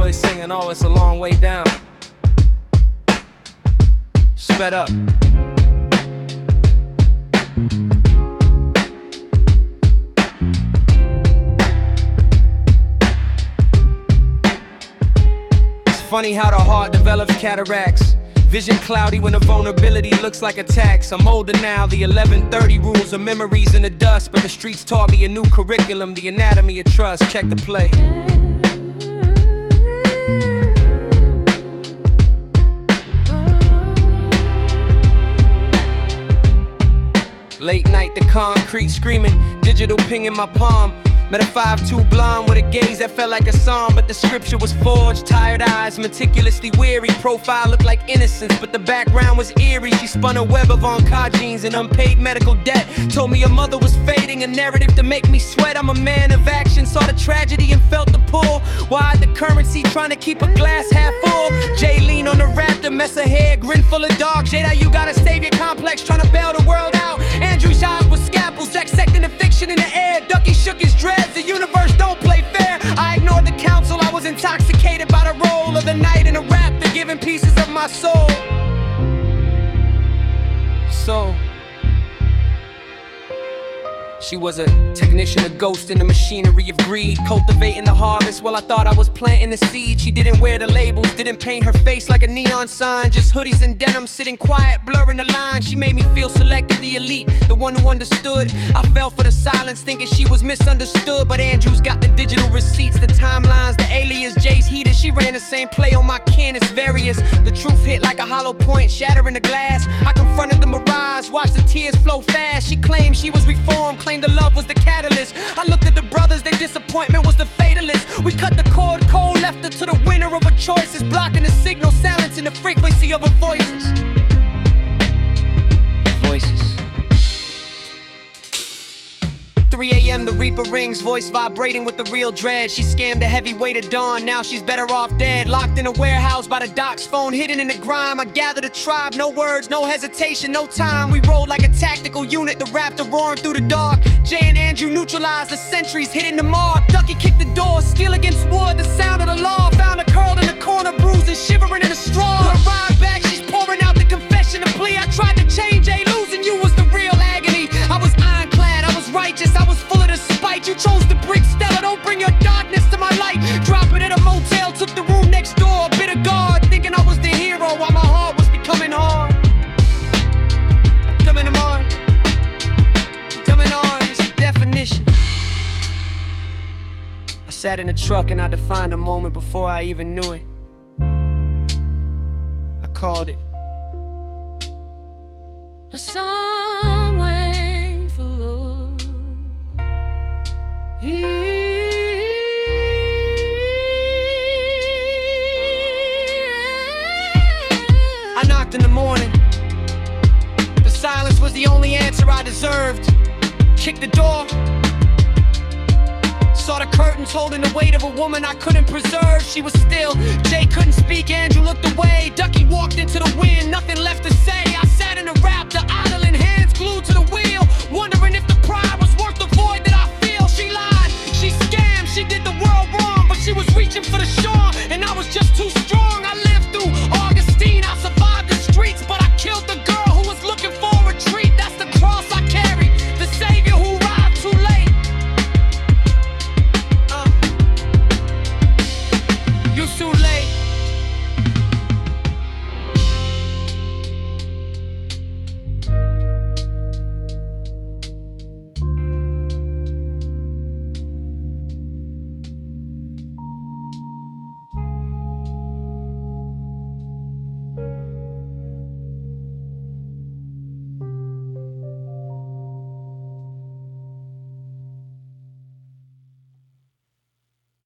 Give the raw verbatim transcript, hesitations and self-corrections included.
boys singing, oh, it's a long way down. Sped up. It's funny how the heart develops cataracts. Vision cloudy when the vulnerability looks like a tax. I'm older now, the eleven thirty rules are memories in the dust. But the streets taught me a new curriculum, the anatomy of trust. Check the play. Late night, the concrete screaming, digital ping in my palm. Met a five two blonde with a gaze that felt like a song, but the scripture was forged. Tired eyes, meticulously weary. Profile looked like innocence, but the background was eerie. She spun a web of oncogenies and unpaid medical debt. Told me her mother was fading, a narrative to make me sweat. I'm a man of action, saw the tragedy and felt the pull. Wide the currency, trying to keep a glass half full. Jay lean on the raptor, mess her hair, grin full of dog. Jada, you got a savior complex, trying to bail the world out. Andrew's eyes with scalpels, dissecting the fiction in the air. Ducky shook his dreads. The universe don't play fair. I ignored the counsel. I was intoxicated by the role of the night in a raptor, giving pieces of my soul. So she was a technician, a ghost in the machinery of greed, cultivating the harvest while I thought I was planting the seed. She didn't wear the labels, didn't paint her face like a neon sign. Just hoodies and denim, sitting quiet, blurring the lines. She made me feel selected, the elite, the one who understood. I fell for the silence, thinking she was misunderstood. But Andrew's got the digital receipts, the timelines, the alias, Jay's heated. She ran the same play on my kin, it's various. The truth hit like a hollow point, shattering the glass. I confronted the mirage, watched the tears flow fast. She claimed she was reformed, claimed the love was the catalyst. I looked at the brothers, their disappointment was the fatalist. We cut the cord cold, left her to the winner of her choices, blocking the signal, silencing the frequency of her voices. Voices. three a m the reaper rings, voice vibrating with the real dread. She scammed a heavy weight of dawn, now she's better off dead. Locked in a warehouse by the docks, phone hidden in the grime. I gathered a tribe, no words, no hesitation, no time. We rolled like a tactical unit, the raptor roaring through the dark. Jay and Andrew neutralized the sentries, hitting the mark. Ducky kicked the door, steel against wood, the sound of the law. Found her curled in the corner, bruised and shivering in the straw. Her ride back, she's pouring out the confession of plea. I tried to change, Jay, losing you was the real agony. I was ironclad, I was righteous, I was full of the spite. You chose to brick Stella, don't bring your darkness to my light. Drop it at a motel, took the room next door. A bit of guard, thinking I was the hero while my heart was becoming hard. Coming hard, coming hard, it's the definition. I sat in the truck and I defined a moment before I even knew it. I called it a song way for love. I knocked in the morning. The silence was the only answer I deserved. Kicked the door. Saw the curtains holding the weight of a woman I couldn't preserve. She was still. Jay couldn't speak, Andrew looked away. Ducky walked into the wind, nothing left